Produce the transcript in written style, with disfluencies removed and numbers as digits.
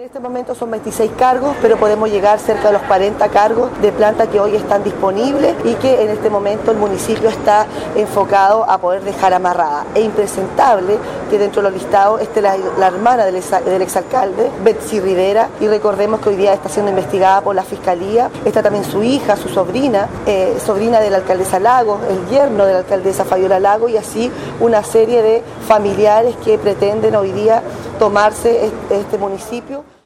este momento son 26 cargos, pero podemos llegar cerca de los 40 cargos de planta que hoy están disponibles y que en este momento el municipio está enfocado a poder dejar amarrada. Es impresentable que dentro de los listados esté la hermana del exalcalde, Betsy Rivera, y recordemos que hoy día está siendo investigada por la Fiscalía. Está también su hija, su sobrina, sobrina de la alcaldesa Lagos, el yerno de la alcaldesa Fabiola Lagos, y así una serie de familiares que pretenden hoy día tomarse este municipio.